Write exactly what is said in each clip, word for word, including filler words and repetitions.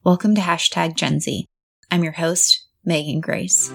Welcome to Hashtag Gen Z. I'm your host, Megan Grace.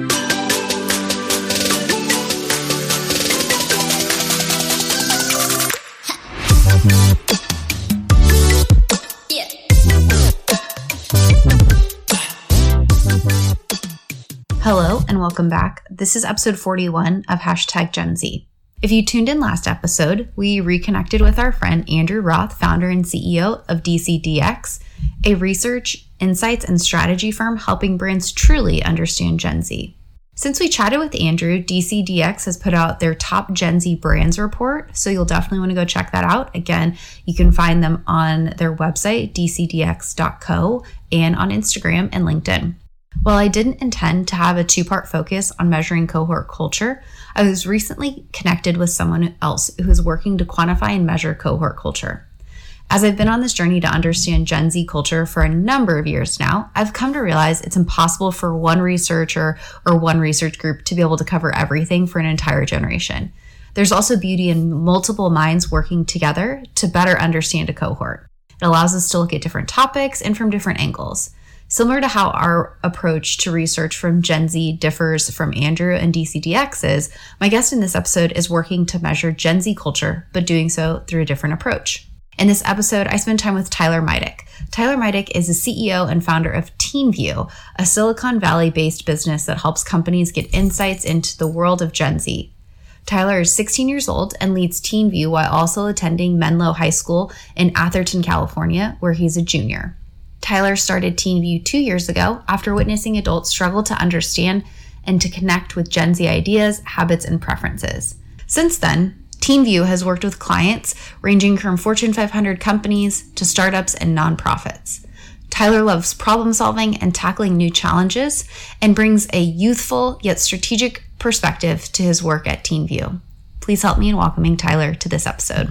Hello and welcome back. This is episode forty-one of Hashtag Gen Z. If you tuned in last episode, we reconnected with our friend Andrew Roth, founder and C E O of D C D X, a research, insights, and strategy firm helping brands truly understand Gen Z. Since we chatted with Andrew, D C D X has put out their top Gen Z brands report, so you'll definitely want to go check that out. Again, you can find them on their website, d c d x dot co, and on Instagram and LinkedIn. While I didn't intend to have a two-part focus on measuring cohort culture, I was recently connected with someone else who is working to quantify and measure cohort culture. As I've been on this journey to understand Gen Z culture for a number of years now, I've come to realize it's impossible for one researcher or one research group to be able to cover everything for an entire generation. There's also beauty in multiple minds working together to better understand a cohort. It allows us to look at different topics and from different angles. Similar to how our approach to research from Gen Z differs from Andrew and D C D X's, my guest in this episode is working to measure Gen Z culture, but doing so through a different approach. In this episode, I spend time with Tyler Midick. Tyler Midick is the C E O and founder of TeamView, a Silicon Valley-based business that helps companies get insights into the world of Gen Z. Tyler is sixteen years old and leads TeamView while also attending Menlo High School in Atherton, California, where he's a junior. Tyler started TeamView two years ago after witnessing adults struggle to understand and to connect with Gen Z ideas, habits, and preferences. Since then, TeamView has worked with clients ranging from Fortune five hundred companies to startups and nonprofits. Tyler loves problem solving and tackling new challenges and brings a youthful yet strategic perspective to his work at TeamView. Please help me in welcoming Tyler to this episode.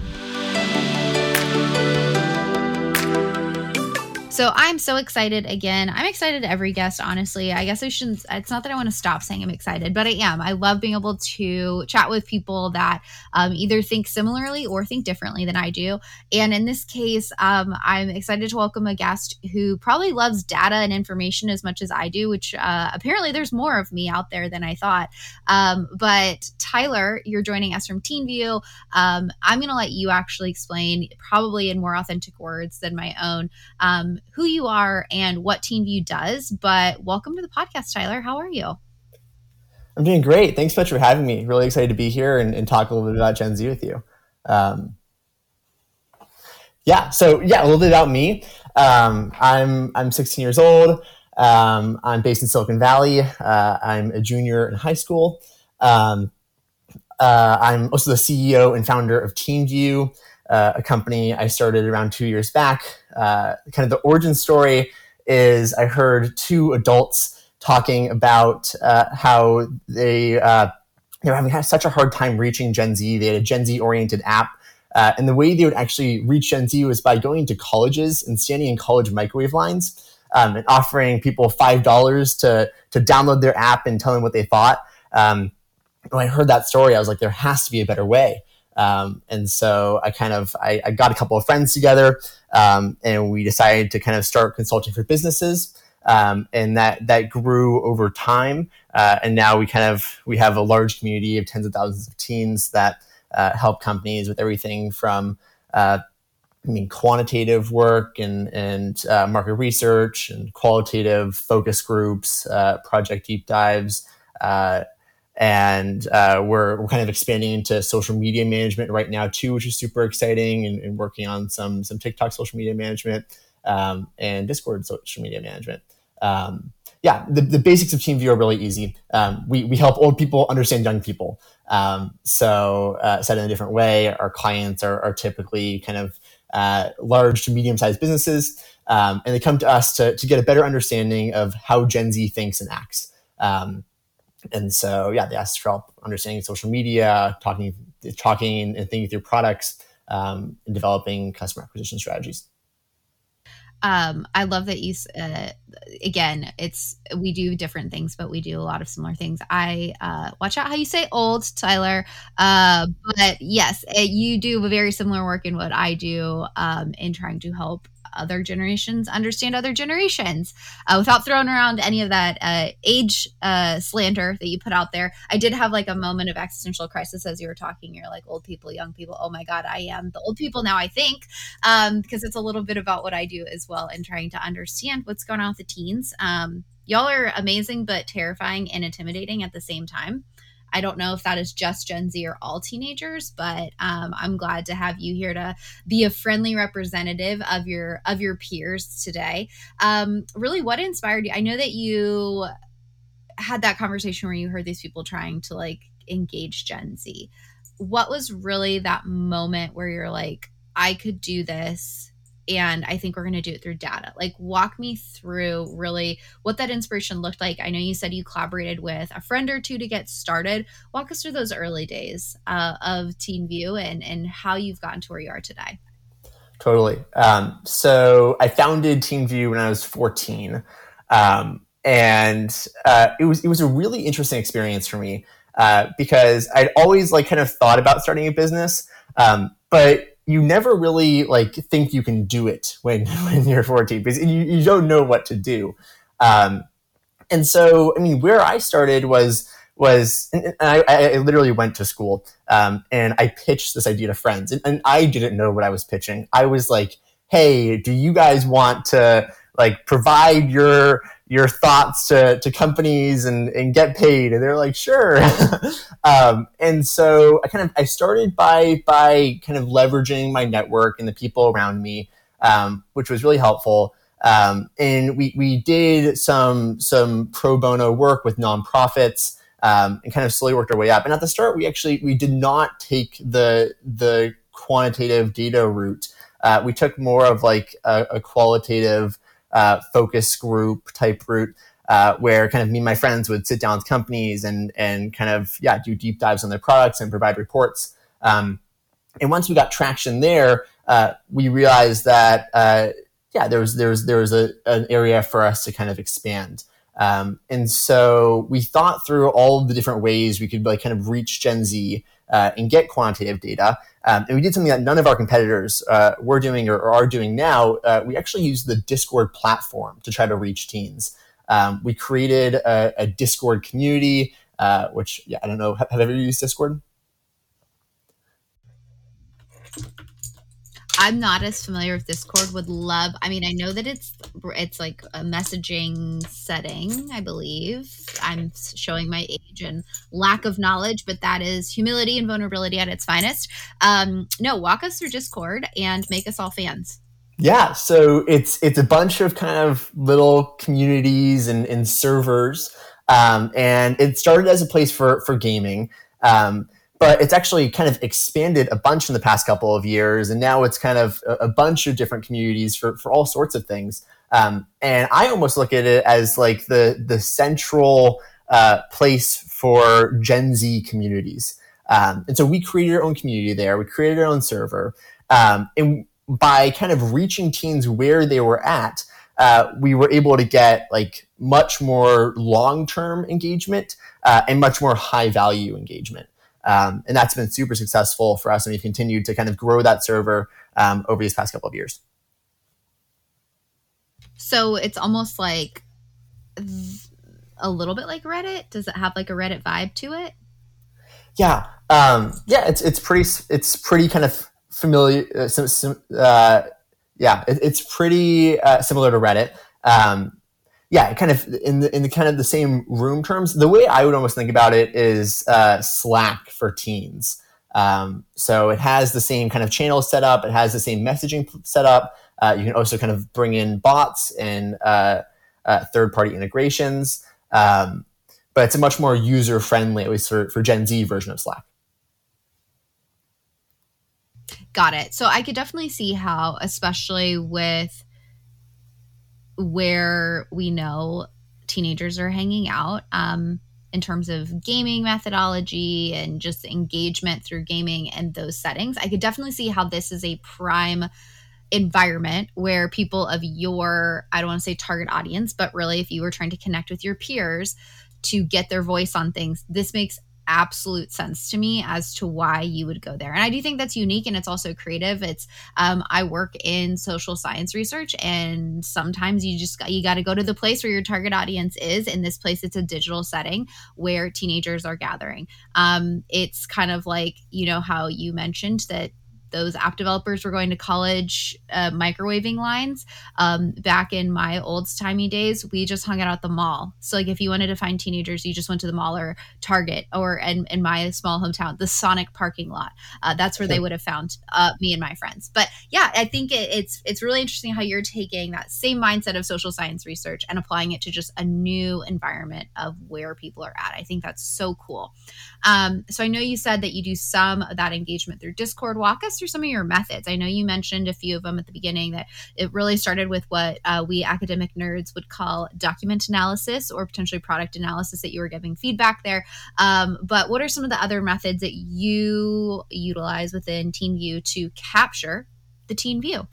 So I'm so excited again. I'm excited every guest, honestly. I guess I shouldn't, it's not that I want to stop saying I'm excited, but I am. I love being able to chat with people that um, either think similarly or think differently than I do. And in this case, um, I'm excited to welcome a guest who probably loves data and information as much as I do, which uh, apparently there's more of me out there than I thought. Um, but Tyler, you're joining us from TeamView. Um, I'm going to let you actually explain, probably in more authentic words than my own, um, who you are and what TeamView does. But welcome to the podcast, Tyler. How are you? I'm doing great. Thanks so much for having me. Really excited to be here and, and talk a little bit about Gen Z with you. Um, yeah, so yeah, a little bit about me. Um, I'm I'm sixteen years old. Um, I'm based in Silicon Valley. Uh, I'm a junior in high school. Um, uh, I'm also the C E O and founder of TeamView, Uh, a company I started around two years back. Uh, kind of the origin story is I heard two adults talking about uh, how they uh, they were having had such a hard time reaching Gen Z. They had a Gen Z-oriented app. Uh, and the way they would actually reach Gen Z was by going to colleges and standing in college microwave lines um, and offering people five dollars to, to download their app and tell them what they thought. Um, when I heard that story, I was like, there has to be a better way. Um, and so I kind of, I, I got a couple of friends together, um, and we decided to kind of start consulting for businesses. Um, and that, that grew over time. Uh, and now we kind of, we have a large community of tens of thousands of teens that, uh, help companies with everything from, uh, I mean, quantitative work and, and, uh, market research and qualitative focus groups, uh, project deep dives, uh, And uh, we're we're kind of expanding into social media management right now too, which is super exciting, and, and working on some some TikTok social media management um, and Discord social media management. Um, yeah, the, the basics of TeamView are really easy. Um, we we help old people understand young people. Um, so uh, said in a different way, our clients are, are typically kind of uh, large to medium sized businesses, um, and they come to us to to get a better understanding of how Gen Z thinks and acts. Um, And so, yeah, they asked for help understanding social media, talking, talking and thinking through products, um, and developing customer acquisition strategies. Um, I love that you, uh, again, it's, we do different things, but we do a lot of similar things. I, uh, watch out how you say old, Tyler. Uh, but yes, it, you do a very similar work in what I do, um, in trying to help, other generations understand other generations uh, without throwing around any of that uh, age uh, slander that you put out there. I did have like a moment of existential crisis as you were talking. You're like, old people, young people. Oh my God, I am the old people now, I think, um, because it's a little bit about what I do as well and trying to understand what's going on with the teens. Um, y'all are amazing, but terrifying and intimidating at the same time. I don't know if that is just Gen Z or all teenagers, but um, I'm glad to have you here to be a friendly representative of your of your peers today. Um, really, what inspired you? I know that you had that conversation where you heard these people trying to like engage Gen Z. What was really that moment where you're like, I could do this, and I think we're going to do it through data? Like, walk me through really what that inspiration looked like. I know you said you collaborated with a friend or two to get started. Walk us through those early days uh, of TeenView and, and how you've gotten to where you are today. Totally. Um, so I founded TeenView when I was fourteen. Um, and uh, it was it was a really interesting experience for me uh, because I'd always like kind of thought about starting a business, um, but you never really like think you can do it when, when you're fourteen because you, you don't know what to do. Um, and so, I mean, where I started was, was and I, I literally went to school um, and I pitched this idea to friends, and, and I didn't know what I was pitching. I was like, hey, do you guys want to like provide your your thoughts to, to companies and, and get paid? And they're like, sure. um, and so I kind of, I started by, by kind of leveraging my network and the people around me, um, which was really helpful. Um, and we, we did some, some pro bono work with nonprofits, um, and kind of slowly worked our way up. And at the start, we actually, we did not take the, the quantitative data route. Uh, we took more of like a, a qualitative Uh, focus group type route, uh, where kind of me and my friends would sit down with companies and and kind of yeah do deep dives on their products and provide reports. Um, and once we got traction there, uh, we realized that uh, yeah there was there was there was a, an area for us to kind of expand. Um, and so we thought through all of the different ways we could like kind of reach Gen Z uh, and get quantitative data. Um, and we did something that none of our competitors uh, were doing or, or are doing now. Uh, we actually used the Discord platform to try to reach teens. Um, we created a, a Discord community, uh, which, yeah, I don't know, have, have you ever used Discord? I'm not as familiar with Discord. Would love, I mean, I know that it's it's like a messaging setting, I believe. I'm showing my age and lack of knowledge, but that is humility and vulnerability at its finest. Um, no, walk us through Discord and make us all fans. Yeah, so it's it's a bunch of kind of little communities and, and servers, um, and it started as a place for for gaming. Um, But it's actually kind of expanded a bunch in the past couple of years. And now it's kind of a, a bunch of different communities for, for all sorts of things. Um, and I almost look at it as like the, the central uh, place for Gen Z communities. Um, and so we created our own community there. We created our own server. Um, and by kind of reaching teens where they were at, uh, we were able to get like much more long-term engagement uh, and much more high-value engagement. Um, and that's been super successful for us, and we've continued to kind of grow that server um, over these past couple of years. So it's almost like a little bit like Reddit. Does it have like a Reddit vibe to it? Yeah, um, yeah, it's it's pretty it's pretty kind of familiar. Uh, sim, sim, uh, yeah, it, it's pretty uh, similar to Reddit. Um, Yeah, kind of in the in the kind of the same room terms. The way I would almost think about it is uh, Slack for teens. Um, so it has the same kind of channel setup. It has the same messaging setup. Uh, you can also kind of bring in bots and uh, uh, third-party integrations. Um, but it's a much more user-friendly, at least for, for Gen Z, version of Slack. Got it. So I could definitely see how, especially with where we know teenagers are hanging out um, in terms of gaming methodology and just engagement through gaming and those settings. I could definitely see how this is a prime environment where people of your, I don't want to say target audience, but really if you were trying to connect with your peers to get their voice on things, this makes absolute sense to me as to why you would go there. And I do think that's unique, and it's also creative. It's um, I work in social science research, and sometimes you just you got to go to the place where your target audience is. In this place, it's a digital setting where teenagers are gathering. Um, it's kind of like, you know, how you mentioned that those app developers were going to college uh, microwaving lines. Um, back in my old timey days, we just hung out at the mall. So like if you wanted to find teenagers, you just went to the mall or Target, or in, in my small hometown, the Sonic parking lot. Uh, that's where they would have found uh, me and my friends. But yeah, I think it, it's it's really interesting how you're taking that same mindset of social science research and applying it to just a new environment of where people are at. I think that's so cool. Um, so I know you said that you do some of that engagement through Discord. Walk us through some of your methods. I know you mentioned a few of them at the beginning, that it really started with what uh, we academic nerds would call document analysis, or potentially product analysis, that you were giving feedback there. Um, but what are some of the other methods that you utilize within TeenView to capture the teen view?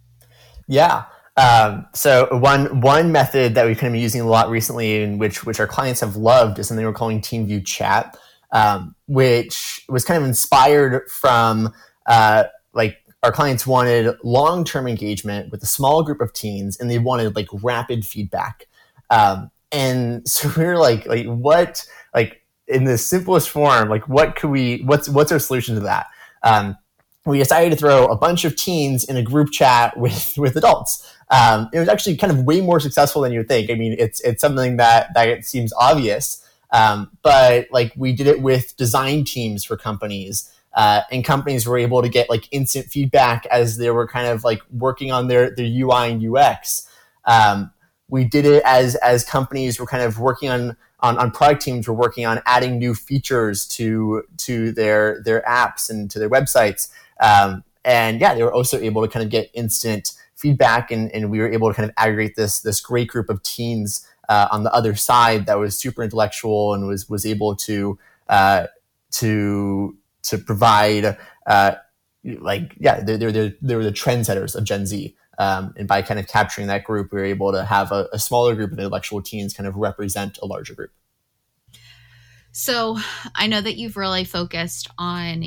Yeah. Um, so one one method that we've kind of been using a lot recently, in which which our clients have loved, is something we're calling TeenView Chat, um, which was kind of inspired from uh, like our clients wanted long-term engagement with a small group of teens, and they wanted like rapid feedback. Um, and so we were like, like what, like in the simplest form, like what could we, what's what's our solution to that? Um, we decided to throw a bunch of teens in a group chat with with adults. Um, it was actually kind of way more successful than you would think. I mean, it's it's something that that it seems obvious, um, but like we did it with design teams for companies. Uh, and companies were able to get like instant feedback as they were kind of like working on their, their U I and U X. Um, we did it as as companies were kind of working on, on on product teams were working on adding new features to to their their apps and to their websites. Um, and yeah, they were also able to kind of get instant feedback, and, and we were able to kind of aggregate this this great group of teens uh, on the other side that was super intellectual and was was able to uh, to to provide, uh, like, yeah, they're, they're, they were the trendsetters of Gen Z. Um, and by kind of capturing that group, we were able to have a, a smaller group of intellectual teens kind of represent a larger group. So I know that you've really focused on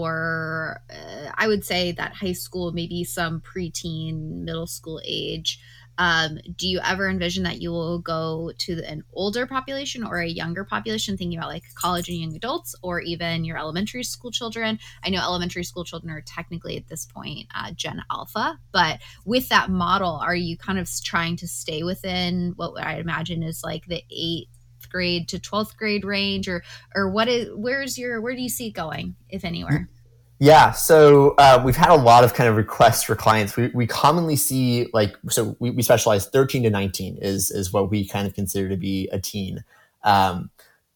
your, uh, I would say that high school, maybe some preteen, middle school age. Um, do you ever envision that you will go to an older population or a younger population, thinking about like college and young adults, or even your elementary school children? I know elementary school children are technically at this point uh, Gen Alpha, but with that model, are you kind of trying to stay within what I imagine is like the eighth grade to twelfth grade range, or or what is where's your where do you see it going, if anywhere? Yeah, so uh, we've had a lot of kind of requests for clients. We we commonly see like, so we, we specialize thirteen to nineteen is is what we kind of consider to be a teen. Um,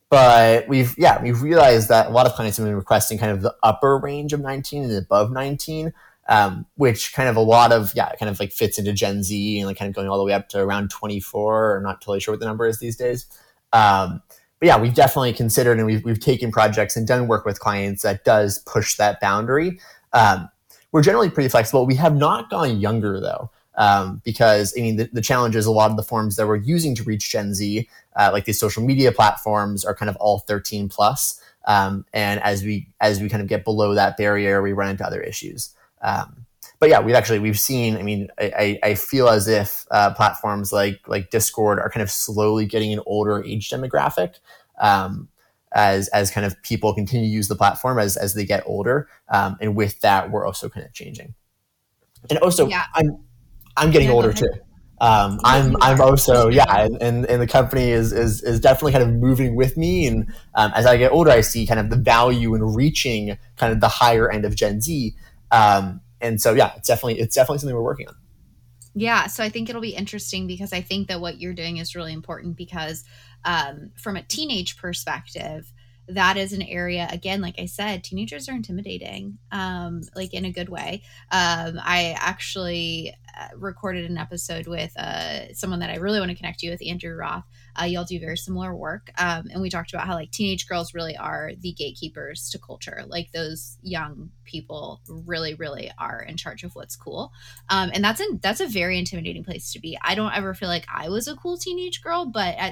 but we've, yeah, we've realized that a lot of clients have been requesting kind of the upper range of nineteen and above nineteen, um, which kind of a lot of, yeah, kind of like fits into Gen Z and like kind of going all the way up to around twenty-four, or not totally sure what the number is these days. Um, But yeah, we've definitely considered, and we've, we've taken projects and done work with clients that does push that boundary. Um, we're generally pretty flexible. We have not gone younger though, um, because I mean, the, the challenge is a lot of the forms that we're using to reach Gen Z, uh, like these social media platforms, are kind of all thirteen plus. Um, and as we as we kind of get below that barrier, we run into other issues. Um, But yeah, we've actually, we've seen, I mean, I, I feel as if uh, platforms like like Discord are kind of slowly getting an older age demographic, um, as as kind of people continue to use the platform as, as they get older. Um, and with that, we're also kind of changing. And also, yeah. I'm I'm getting yeah, older too. Um, I'm I'm also, yeah, and, and, and the company is, is is definitely kind of moving with me. And um, as I get older, I see kind of the value in reaching kind of the higher end of Gen Z. Um, And so, yeah, it's definitely it's definitely something we're working on. Yeah. So I think it'll be interesting, because I think that what you're doing is really important, because um, from a teenage perspective, that is an area, again, like I said, teenagers are intimidating, um, like in a good way. Um, I actually recorded an episode with uh, someone that I really want to connect you with, Andrew Roth. Uh, y'all do very similar work. Um, and we talked about how like teenage girls really are the gatekeepers to culture. Like those young people really, really are in charge of what's cool. Um, and that's, an, that's a very intimidating place to be. I don't ever feel like I was a cool teenage girl, but at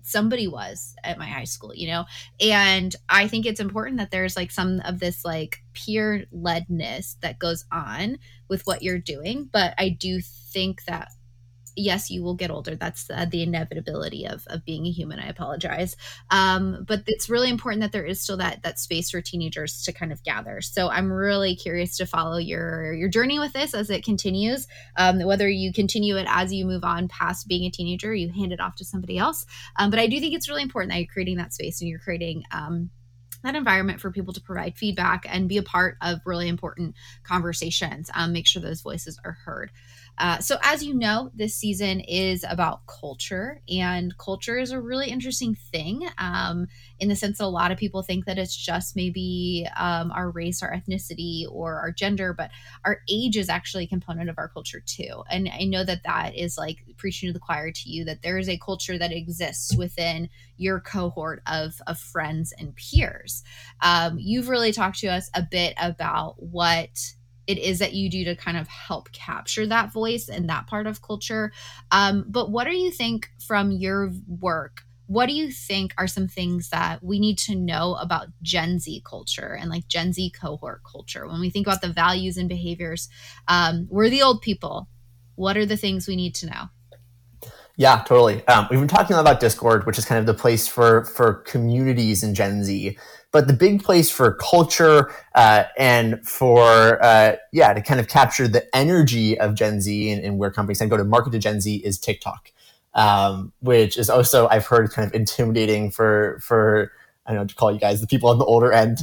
somebody was at my high school, you know? And I think it's important that there's like some of this like peer ledness that goes on with what you're doing. But I do think that, yes, you will get older. That's uh, the inevitability of, of being a human. I apologize. Um, but it's really important that there is still that that space for teenagers to kind of gather. So I'm really curious to follow your your journey with this as it continues, um, whether you continue it as you move on past being a teenager, you hand it off to somebody else. Um, but I do think it's really important that you're creating that space and you're creating um, that environment for people to provide feedback and be a part of really important conversations. Um, make sure those voices are heard. Uh, so as you know, this season is about culture, and culture is a really interesting thing um, in the sense that a lot of people think that it's just maybe um, our race, our ethnicity, or our gender, but our age is actually a component of our culture too. And I know that that is like preaching to the choir to you, that there is a culture that exists within your cohort of, of friends and peers. Um, you've really talked to us a bit about what it is that you do to kind of help capture that voice and that part of culture. Um, but what do you think from your work? What do you think are some things that we need to know about Gen Z culture and like Gen Z cohort culture? When we think about the values and behaviors, um, we're the old people. What are the things we need to know? Yeah, totally. Um, we've been talking a lot about Discord, which is kind of the place for for communities in Gen Z. But the big place for culture uh, and for, uh, yeah, to kind of capture the energy of Gen Z and, and where companies can go to market to Gen Z is TikTok, um, which is also, I've heard, kind of intimidating for, for I don't know what to call you guys, the people on the older end.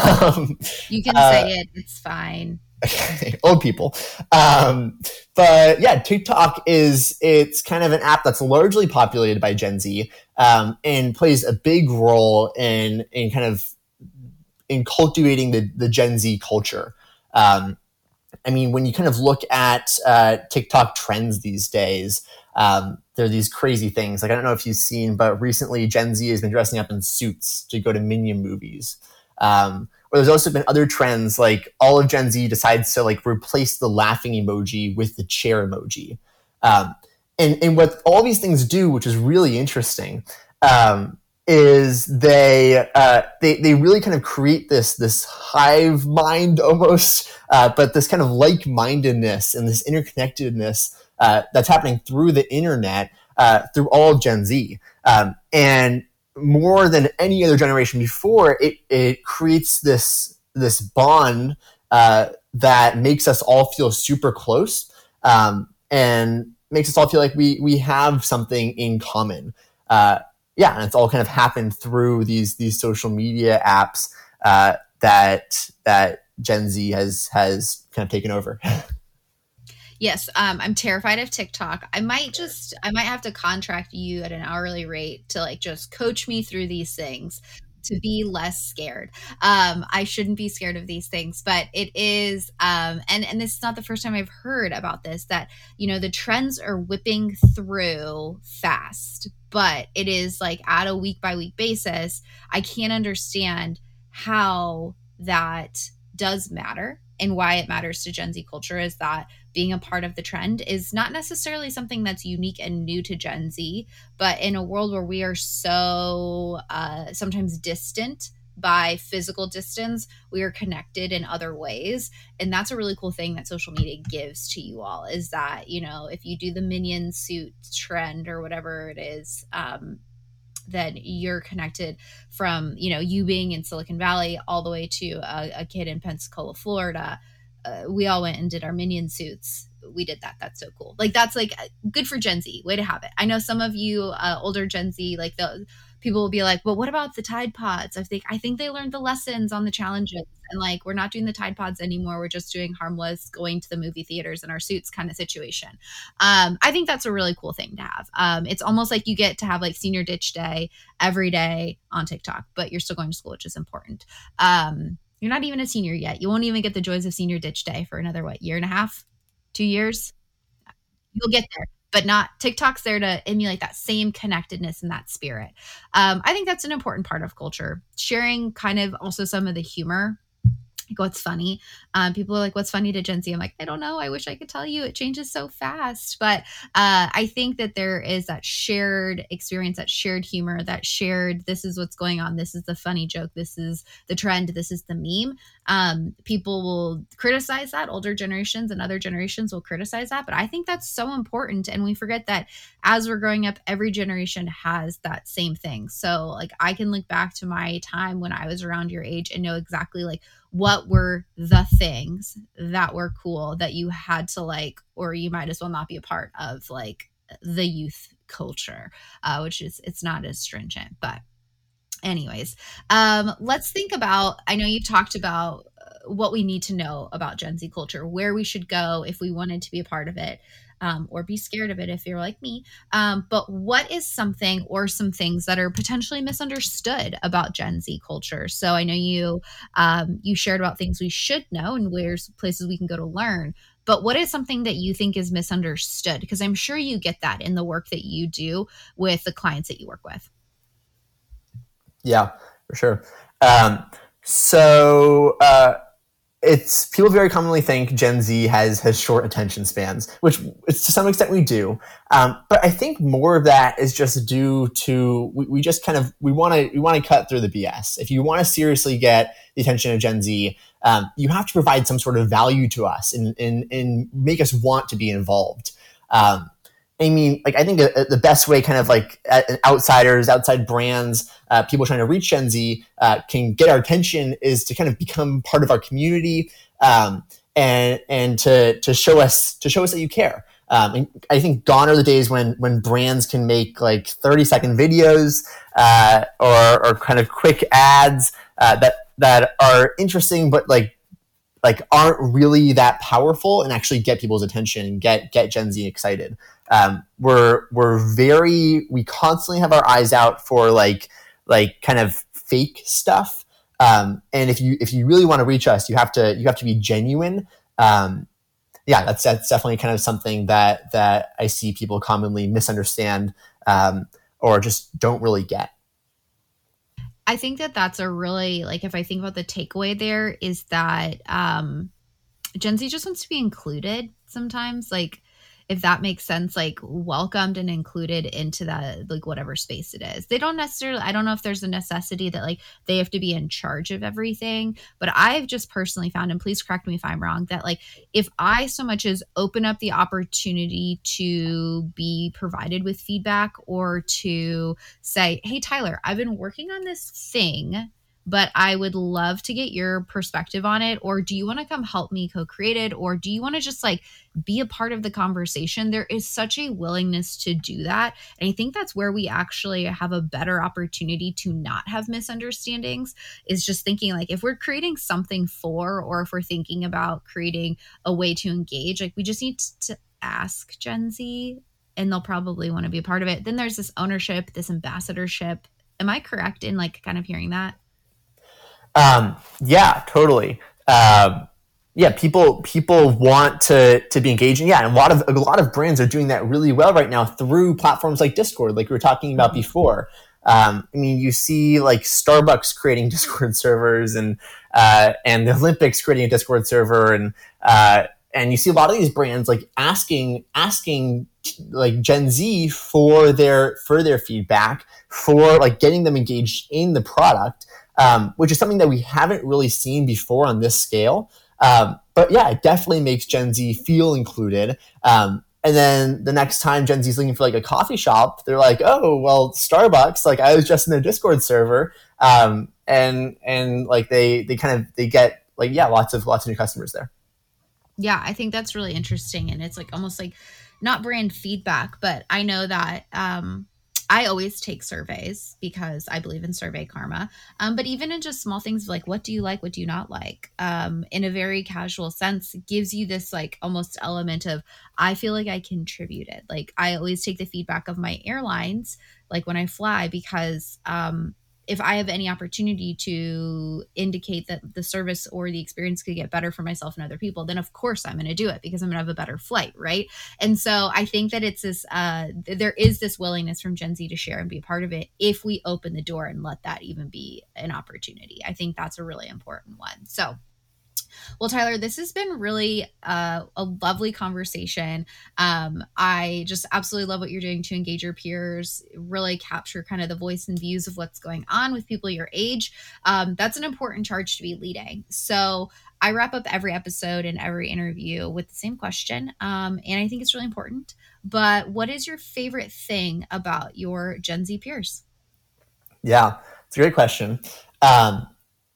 Um, you can uh, say it. It's fine. Old people. Um, but yeah, TikTok is, it's kind of an app that's largely populated by Gen Z, um, and plays a big role in, in kind of in cultivating the, the Gen Z culture. Um, I mean, when you kind of look at uh, TikTok trends these days, um, there are these crazy things. Like, I don't know if you've seen, but recently Gen Z has been dressing up in suits to go to Minion movies. Um, or there's also been other trends, like all of Gen Z decides to like replace the laughing emoji with the chair emoji. Um, and, and what all these things do, which is really interesting, um, is they, uh, they they really kind of create this this hive mind almost, uh, but this kind of like-mindedness and this interconnectedness uh, that's happening through the internet, uh, through all of Gen Z. Um, and more than any other generation before, it it creates this this bond uh, that makes us all feel super close, um, and makes us all feel like we we have something in common. Uh, yeah, and it's all kind of happened through these these social media apps uh, that that Gen Z has has kind of taken over. Yes, um, I'm terrified of TikTok. I might just, I might have to contract you at an hourly rate to like just coach me through these things to be less scared. Um, I shouldn't be scared of these things, but it is, um, and and this is not the first time I've heard about this. That you know the trends are whipping through fast, but it is like at a week by week basis. I can't understand how that does matter. And why it matters to Gen Z culture is that being a part of the trend is not necessarily something that's unique and new to Gen Z, but in a world where we are so uh, sometimes distant by physical distance, we are connected in other ways. And that's a really cool thing that social media gives to you all, is that, you know, if you do the Minion suit trend or whatever it is, um, then you're connected from, you know, you being in Silicon Valley all the way to a, a kid in Pensacola, Florida. Uh, we all went and did our Minion suits. We did that. That's so cool. Like, that's like good for Gen Z. Way to have it. I know some of you uh, older Gen Z, like the people will be like, well, what about the Tide Pods? I think, I think they learned the lessons on the challenges, and like, we're not doing the Tide Pods anymore. We're just doing harmless, going to the movie theaters in our suits kind of situation. Um, I think that's a really cool thing to have. Um, it's almost like you get to have like senior ditch day every day on TikTok, but you're still going to school, which is important. Um, you're not even a senior yet. You won't even get the joys of senior ditch day for another, what, year and a half, two years? You'll get there. But not TikTok's there to emulate that same connectedness and that spirit. Um, I think that's an important part of culture. Sharing kind of also some of the humor like, what's funny? Um, people are like, what's funny to Gen Z? I'm like, I don't know. I wish I could tell you. It changes so fast. But uh, I think that there is that shared experience, that shared humor, that shared, this is what's going on. This is the funny joke. This is the trend. This is the meme. Um, people will criticize that. Older generations and other generations will criticize that. But I think that's so important. And we forget that as we're growing up, every generation has that same thing. So like, I can look back to my time when I was around your age and know exactly like, what were the things that were cool that you had to like, or you might as well not be a part of like the youth culture, uh, which is, it's not as stringent. But anyways, um, let's think about, I know you talked about what we need to know about Gen Z culture, where we should go if we wanted to be a part of it. Um, or be scared of it if you're like me. Um, but what is something or some things that are potentially misunderstood about Gen Z culture? So I know you um, you shared about things we should know and where's places we can go to learn. But what is something that you think is misunderstood? Because I'm sure you get that in the work that you do with the clients that you work with. Yeah, for sure. Um, so uh, it's people very commonly think Gen Z has has short attention spans, which it's, to some extent we do. Um, but I think more of that is just due to we, we just kind of we want to we want to cut through the B S. If you want to seriously get the attention of Gen Z, um, you have to provide some sort of value to us and and, and make us want to be involved. Um, I mean, like I think uh, the best way, kind of like uh, outsiders, outside brands, uh, people trying to reach Gen Z uh, can get our attention is to kind of become part of our community um, and and to to show us to show us that you care. Um, and I think gone are the days when when brands can make like thirty second videos uh, or or kind of quick ads uh, that that are interesting, but like like aren't really that powerful and actually get people's attention and get get Gen Z excited. Um, we're we're very we constantly have our eyes out for like like kind of fake stuff. Um, and if you if you really want to reach us, you have to you have to be genuine. Um, yeah, that's that's definitely kind of something that that I see people commonly misunderstand um, or just don't really get. I think that that's a really, like, if I think about the takeaway there is that um, Gen Z just wants to be included sometimes. Like, if that makes sense, like welcomed and included into that, like whatever space it is. They don't necessarily, I don't know if there's a necessity that like they have to be in charge of everything, but I've just personally found, and please correct me if I'm wrong, that like if I so much as open up the opportunity to be provided with feedback or to say, hey, Tyler, I've been working on this thing, but I would love to get your perspective on it. Or do you want to come help me co-create it? Or do you want to just like be a part of the conversation? There is such a willingness to do that. And I think that's where we actually have a better opportunity to not have misunderstandings, is just thinking like if we're creating something for, or if we're thinking about creating a way to engage, like we just need to ask Gen Z and they'll probably want to be a part of it. Then there's this ownership, this ambassadorship. Am I correct in like kind of hearing that? Um, yeah, totally. Um, yeah, people people want to to be engaging. Yeah, and a lot of a lot of brands are doing that really well right now through platforms like Discord, like we were talking about before. Um, I mean, you see like Starbucks creating Discord servers, and uh, and the Olympics creating a Discord server, and uh, and you see a lot of these brands like asking asking like Gen Z for their for their feedback, for like getting them engaged in the product. Um, which is something that we haven't really seen before on this scale. Um, but yeah, it definitely makes Gen Z feel included. Um, and then the next time Gen Z is looking for like a coffee shop, they're like, oh, well, Starbucks, like I was just in their Discord server. Um, and, and like they, they kind of, they get like, yeah, lots of, lots of new customers there. Yeah, I think that's really interesting. And it's like almost like not brand feedback, but I know that, um, I always take surveys because I believe in survey karma. Um, but even in just small things like what do you like, what do you not like, um, in a very casual sense, gives you this like almost element of, I feel like I contributed. Like I always take the feedback of my airlines, like when I fly, because um, if I have any opportunity to indicate that the service or the experience could get better for myself and other people, then of course I'm going to do it because I'm going to have a better flight, right? And so I think that it's this, uh, there is this willingness from Gen Z to share and be a part of it if we open the door and let that even be an opportunity. I think that's a really important one. So Well, Tyler, this has been really uh, a lovely conversation. Um, I just absolutely love what you're doing to engage your peers, really capture kind of the voice and views of what's going on with people your age. Um, that's an important charge to be leading. So I wrap up every episode and every interview with the same question. Um, and I think it's really important. But what is your favorite thing about your Gen Z peers? Yeah, it's a great question. Um,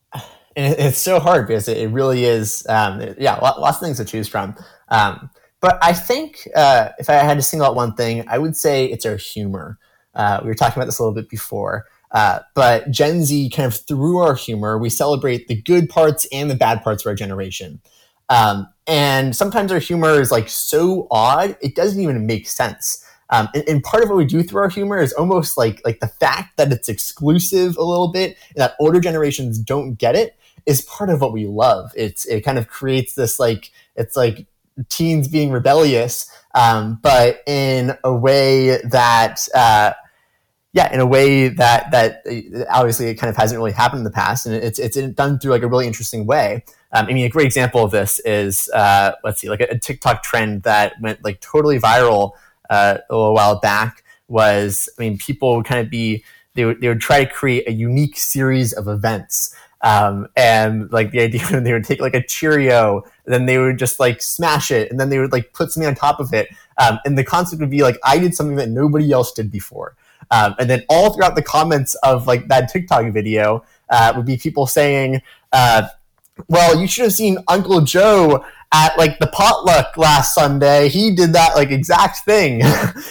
and it's so hard because it really is, um, yeah, lots of things to choose from. Um, but I think uh, if I had to single out one thing, I would say it's our humor. Uh, we were talking about this a little bit before. Uh, but Gen Z, kind of through our humor, we celebrate the good parts and the bad parts of our generation. Um, and sometimes our humor is like so odd, it doesn't even make sense. Um, and, and part of what we do through our humor is almost like like the fact that it's exclusive a little bit, and that older generations don't get it, is part of what we love. It's it kind of creates this like it's like teens being rebellious, um, but in a way that. Uh, Yeah, in a way that that obviously it kind of hasn't really happened in the past, and it's it's done through like a really interesting way. Um, I mean, a great example of this is uh, let's see, like a, a TikTok trend that went like totally viral uh, a little while back was, I mean, people would kind of be they would they would try to create a unique series of events. Um, and like the idea when they would take like a Cheerio, then they would just like smash it, and then they would like put something on top of it. Um, and the concept would be like, I did something that nobody else did before. Um, and then all throughout the comments of like that TikTok video uh, would be people saying, uh, well, you should have seen Uncle Joe at like the potluck last Sunday. He did that like exact thing.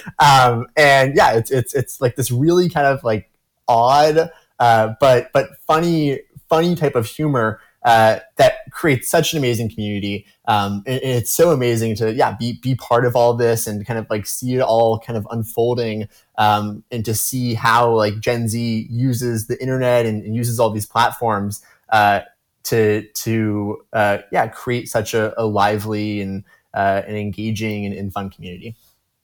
um, and yeah, it's, it's, it's like this really kind of like odd, uh, but, but funny, funny type of humor uh, that creates such an amazing community. Um, and, and it's so amazing to, yeah, be, be part of all this and kind of like see it all kind of unfolding, um, and to see how like Gen Z uses the internet and, and uses all these platforms, uh, to, to, uh, yeah, create such a, a lively and, uh, an engaging and, and fun community.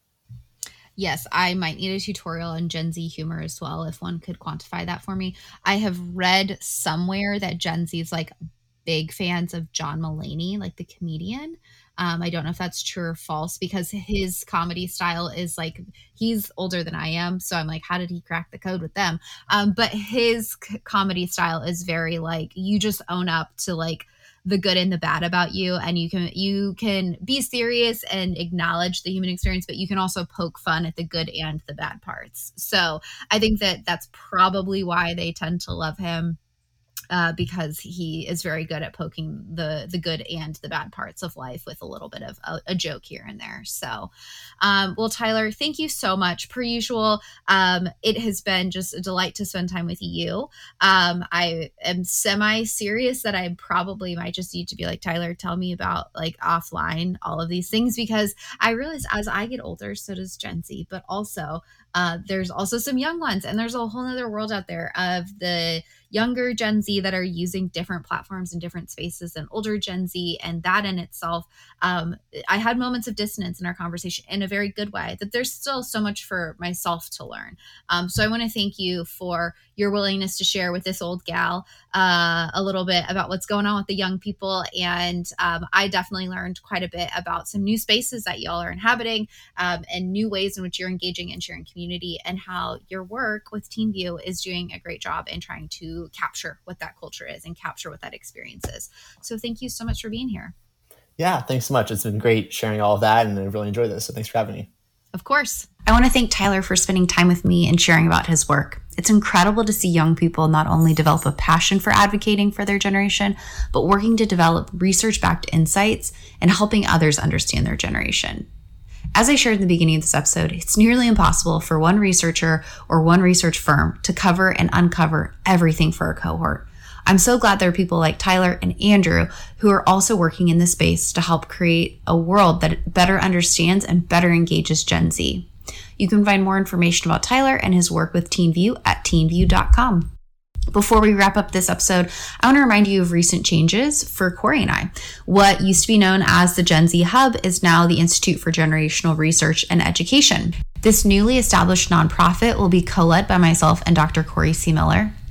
Yes, I might need a tutorial on Gen Z humor as well, if one could quantify that for me. I have read somewhere that Gen Z is like big fans of John Mulaney, like the comedian. Um, I don't know if that's true or false, because his comedy style is like, he's older than I am. So I'm like, how did he crack the code with them? Um, but his c- comedy style is very like, you just own up to like the good and the bad about you, and you can you can be serious and acknowledge the human experience, but you can also poke fun at the good and the bad parts. So I think that that's probably why they tend to love him. Uh, because he is very good at poking the the good and the bad parts of life with a little bit of a, a joke here and there. So, um, well, Tyler, thank you so much. Per usual, um, it has been just a delight to spend time with you. Um, I am semi-serious that I probably might just need to be like, Tyler, tell me about like offline all of these things, because I realize as I get older, so does Gen Z, but also uh, there's also some young ones, and there's a whole other world out there of the younger Gen Z that are using different platforms and different spaces than older Gen Z. And that in itself, um, I had moments of dissonance in our conversation in a very good way, that there's still so much for myself to learn. Um, so I want to thank you for your willingness to share with this old gal uh, a little bit about what's going on with the young people. And um, I definitely learned quite a bit about some new spaces that y'all are inhabiting, um, and new ways in which you're engaging and sharing community, and how your work with TeenView is doing a great job in trying to capture what that culture is and capture what that experience is. So thank you so much for being here. Yeah, thanks so much. It's been great sharing all of that, and I really enjoyed this. So thanks for having me. Of course. I want to thank Tyler for spending time with me and sharing about his work. It's incredible to see young people not only develop a passion for advocating for their generation, but working to develop research-backed insights and helping others understand their generation. As I shared in the beginning of this episode, it's nearly impossible for one researcher or one research firm to cover and uncover everything for a cohort. I'm so glad there are people like Tyler and Andrew who are also working in this space to help create a world that better understands and better engages Gen Z. You can find more information about Tyler and his work with TeenView at teen view dot com. Before we wrap up this episode, I want to remind you of recent changes for Corey and I. What used to be known as the Gen Z Hub is now the Institute for Generational Research and Education. This newly established nonprofit will be co-led by myself and Doctor Corey C. Miller.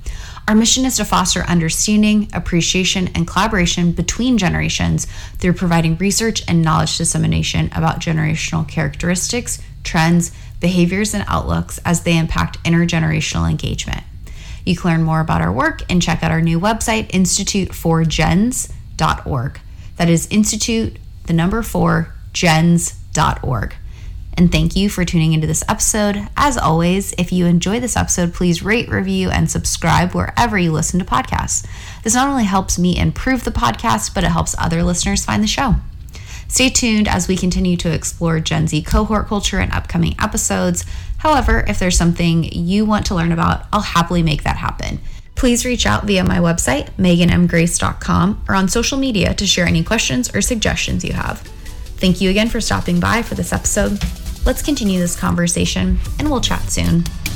Our mission is to foster understanding, appreciation, and collaboration between generations through providing research and knowledge dissemination about generational characteristics, trends, behaviors, and outlooks as they impact intergenerational engagement. You can learn more about our work and check out our new website, institute for gens dot org. That is institute, the number four, gens dot org. And thank you for tuning into this episode. As always, if you enjoy this episode, please rate, review, and subscribe wherever you listen to podcasts. This not only helps me improve the podcast, but it helps other listeners find the show. Stay tuned as we continue to explore Gen Z cohort culture in upcoming episodes. However, if there's something you want to learn about, I'll happily make that happen. Please reach out via my website, megan m grace dot com, or on social media to share any questions or suggestions you have. Thank you again for stopping by for this episode. Let's continue this conversation, and we'll chat soon.